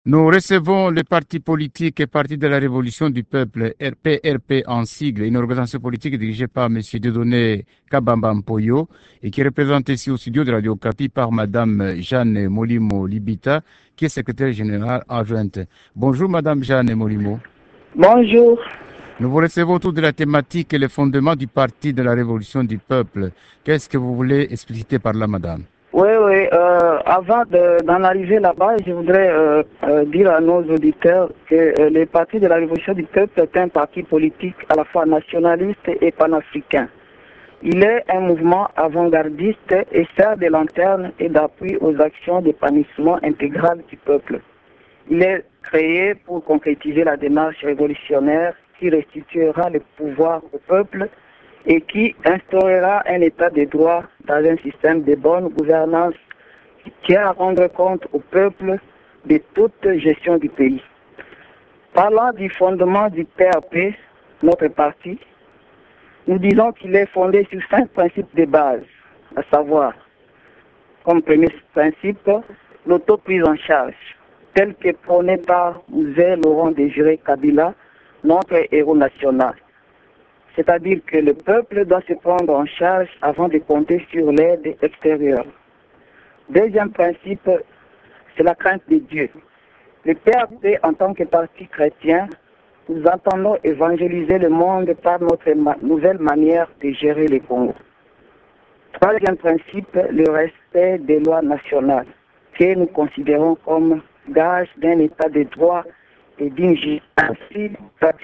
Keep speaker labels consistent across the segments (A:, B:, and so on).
A: Nous recevons le parti politique et Parti de la Révolution du Peuple, RPRP en sigle, une organisation politique dirigée par M. Dieudonné Kabamba Mpoyo et qui est représentée ici au studio de Radio Okapi par Mme Jeanne Molimo Libita, qui est secrétaire générale adjointe. Bonjour Mme Jeanne Molimo.
B: Bonjour.
A: Nous vous recevons autour de la thématique et les fondements du Parti de la Révolution du Peuple. Qu'est-ce que vous voulez expliciter par là, madame?
B: Oui. Avant d'en arriver là-bas, je voudrais dire à nos auditeurs que le Parti de la Révolution du Peuple est un parti politique à la fois nationaliste et panafricain. Il est un mouvement avant-gardiste et sert de lanterne et d'appui aux actions d'épanouissement intégral du peuple. Il est créé pour concrétiser la démarche révolutionnaire qui restituera le pouvoir au peuple et qui instaurera un état de droit dans un système de bonne gouvernance qui tient à rendre compte au peuple de toute gestion du pays. Parlant du fondement du PRP, notre parti, nous disons qu'il est fondé sur 5 principes de base, à savoir, comme premier principe, l'autoprise en charge, tel que prôné par Mzee Laurent Désiré Kabila, notre héros national. C'est-à-dire que le peuple doit se prendre en charge avant de compter sur l'aide extérieure. Deuxième principe, c'est la crainte de Dieu. Le PRP, en tant que parti chrétien, nous entendons évangéliser le monde par notre nouvelle manière de gérer le Congo. Troisième principe, le respect des lois nationales, que nous considérons comme gage d'un état de droit et d'une justice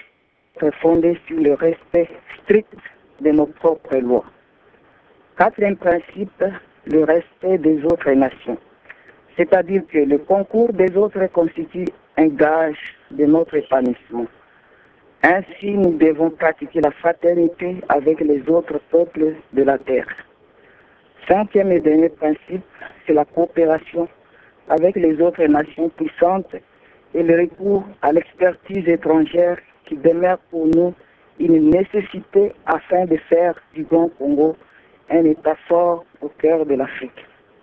B: fondée sur le respect strict de nos propres lois. Quatrième principe, le respect des autres nations. C'est-à-dire que le concours des autres constitue un gage de notre épanouissement. Ainsi, nous devons pratiquer la fraternité avec les autres peuples de la terre. Cinquième et dernier principe, c'est la coopération avec les autres nations puissantes et le recours à l'expertise étrangère qui demeure pour nous une nécessité afin de faire du Grand Congo un État fort au cœur de l'Afrique.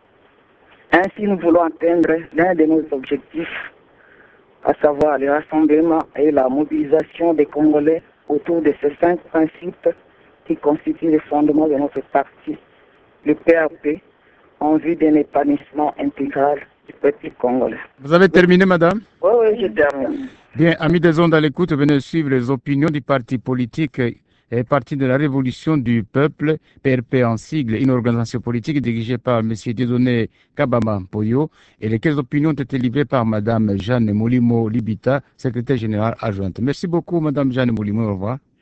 B: Ainsi, nous voulons atteindre l'un de nos objectifs, à savoir le rassemblement et la mobilisation des Congolais autour de ces 5 principes qui constituent le fondement de notre parti, le PRP, en vue d'un épanouissement intégral du peuple congolais.
A: Vous avez terminé, madame?
B: Oui, je termine.
A: Bien, amis des ondes à l'écoute, venez suivre les opinions du parti politique et Parti de la Révolution du Peuple, PRP en sigle, une organisation politique dirigée par M. Dieudonné Kabamba Mpoyo, et lesquelles opinions ont été livrées par Mme Jeanne Molimo Libita, secrétaire générale adjointe. Merci beaucoup, Mme Jeanne Molimo. Au revoir.